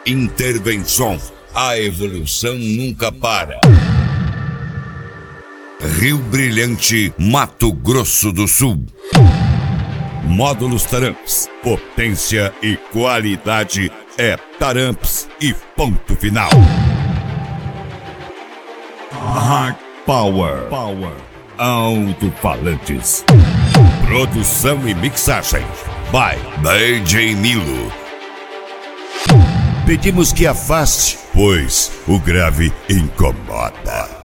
Intervenção. A evolução nunca para. Rio Brilhante, Mato Grosso do Sul. Módulos Taramps. Potência e qualidade é Taramps e ponto final. Hard Power. Alto-falantes. Produção e mixagem by DJ Milo. Pedimos que afaste, pois o grave incomoda.